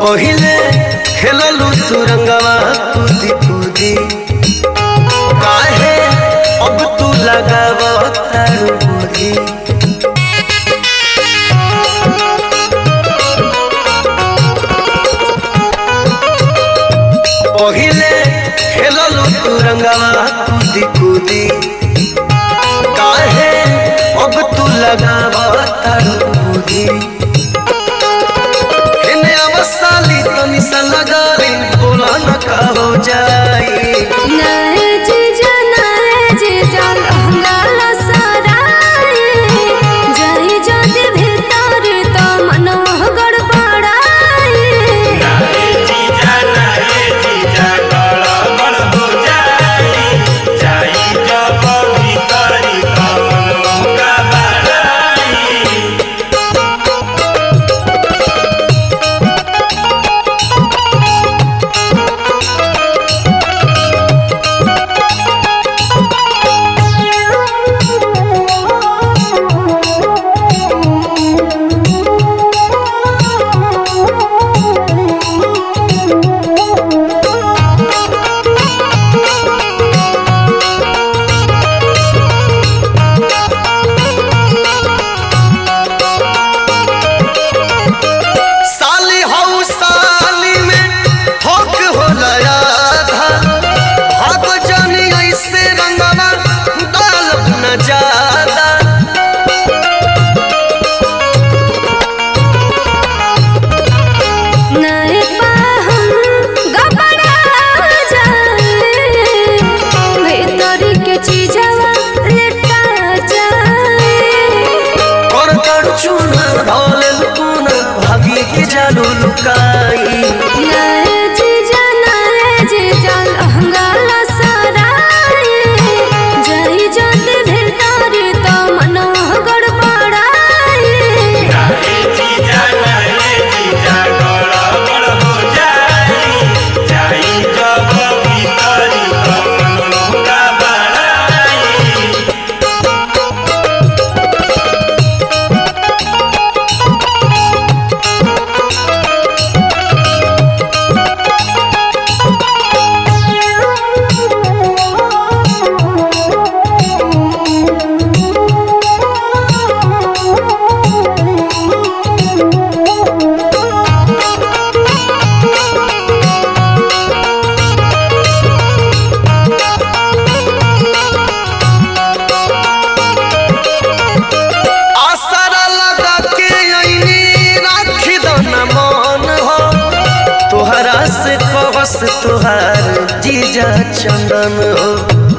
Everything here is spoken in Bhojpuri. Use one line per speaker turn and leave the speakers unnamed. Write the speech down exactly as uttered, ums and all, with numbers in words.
पहिले खेललू तू रंगवा कूदी कूदी काहे अब तू लगाव तारू बूढ़ी। पहिले खेललू तू रंगवा कूदी कूदी काहे अब तू लगाव तारू बूढ़ी। बोला न का हो जाई
नए जीजा नए जीजा लहंगा लसराए जाई जदि भीतर तो मनवा गड़बड़ाए।
नए जीजा नए जीजा गड़बड़ हो जाई जाई जब भीतर तो मनवा गड़बड़ाई।
जालू लुकाई
नए जीजा नए जीजा लहंगा लसराए जाई जदि भीतर तो मनवा गड़बड़ाए।
नए जीजा नए जीजा गड़बड़ हो जाई जाई जब भीतर तो मनवा गड़बड़ाई।
तुहार जीजा चंदन हो।